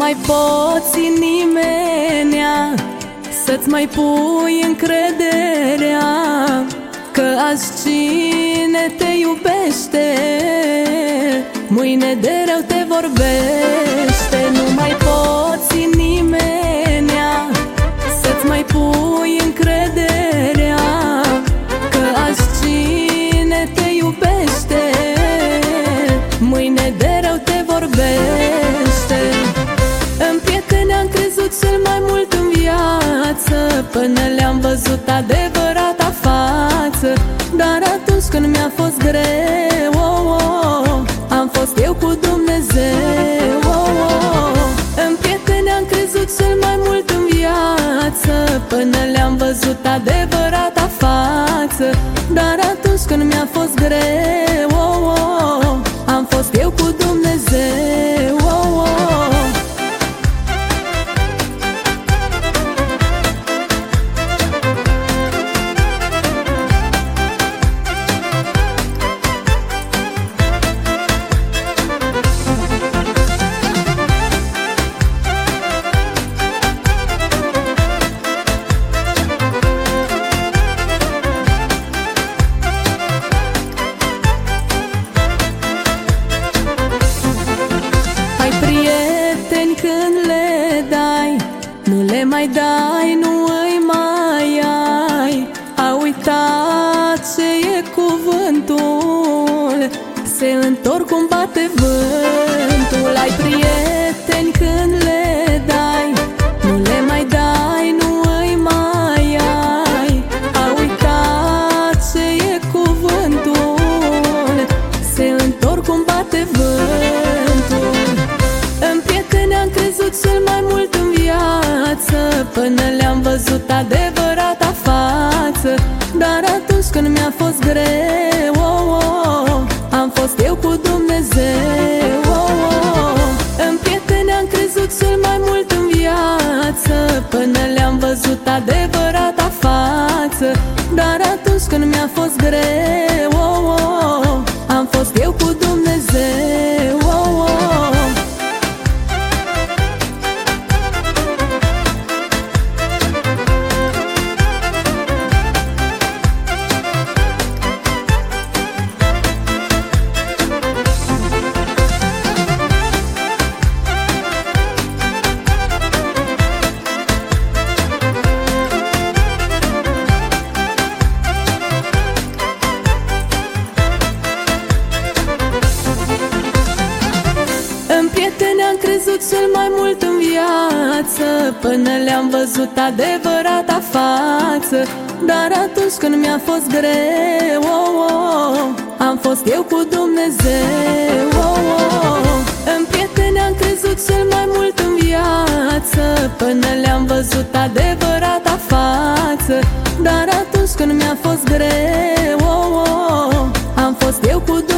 mai poți nimenea să-ți mai pui încrederea că azi cine te iubește mâine de rău te vorbește. Nu mai poți nimenea să-ți mai pui încrederea că azi cine te iubește mâine de rău te vorbește. În prieteni am crezut cel mai mult în viață, până le-am văzut adevărata față. Dar atunci când mi-a fost greu, am fost eu cu Dumnezeu. În prieteni am crezut cel mai mult în viață, până le-am văzut adevărata față. Dar atunci când mi-a fost greu, am fost eu cu Dumnezeu. Prieteni când le dai, nu le mai dai, nu îi mai ai. A uitat ce e cuvântul, se întorc cum bate vântul. Ai prieteni când le dai, nu le mai dai, nu îi mai ai. A uitat ce e cuvântul, se întorc cum bate vântul. În prieteni am crezut cel mai mult în viață, până le-am văzut adevărata față. Dar atunci când mi-a fost greu, am fost eu cu Dumnezeu. În prieteni am crezut cel mai mult în viață, până le-am văzut adevărata față. Dar atunci când mi-a fost greu, am fost eu cu Dumnezeu. În prieteni am crezut cel mai mult în viață, până le-am văzut adevărata față. Dar atunci când mi-a fost greu, am fost eu cu Dumnezeu. În prieteni am crezut cel mai mult în viață, până le-am văzut adevărata față. Dar atunci când mi-a fost greu, am fost eu cu Dumnezeu.